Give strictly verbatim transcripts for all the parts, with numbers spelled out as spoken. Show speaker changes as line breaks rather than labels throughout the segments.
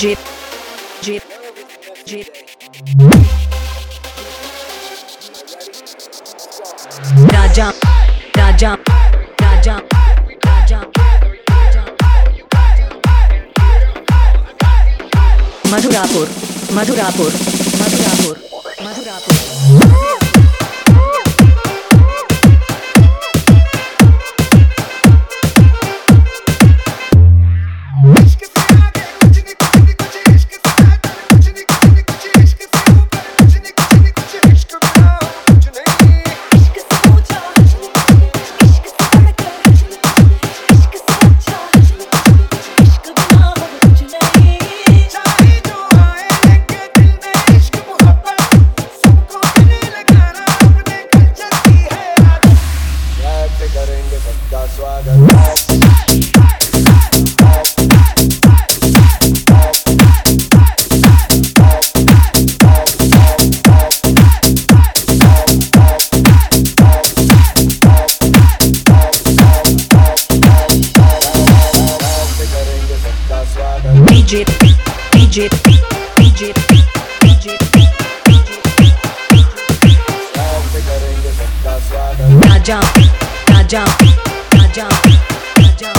Jeep, Jeep, Jeep. Raja, Raja, Raja, Raja, Madhurapur, Madhurapur, Madhurapur, Madhurapur. DJ, DJ, DJ, DJ, Raja, Raja, Raja, Raja.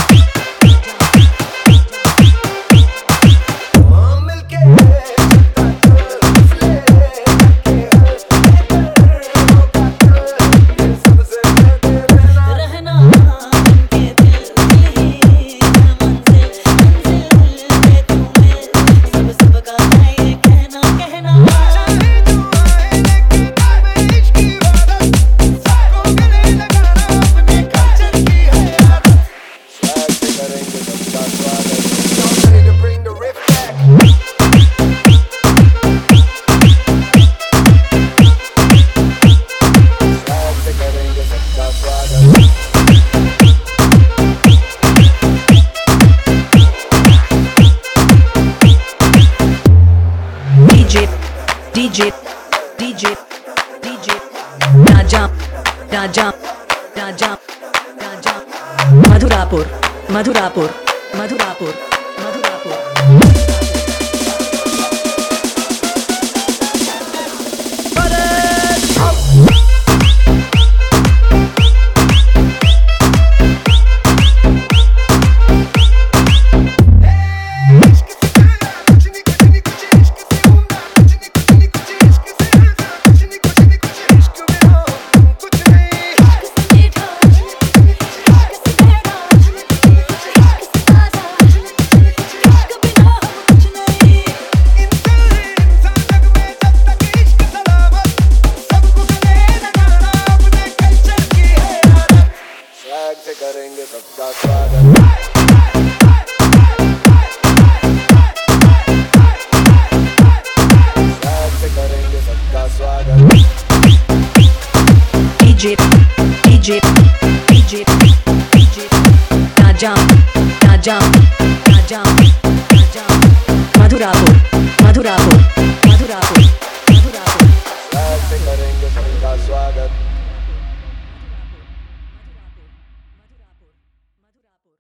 DJ, DJ, DJ, Raja, Raja, Raja, Raja, Madhurapur, Madhurapur, Madhurapur, Madhurapur.
करेंगे सबका स्वागत। करेंगे सबका स्वागत।
DJ, DJ, DJ, DJ, Raja, Raja, Raja, Raja, Madhurapur, Madhurapur, Madhurapur, Madhurapur.
करेंगे सबका स्वागत।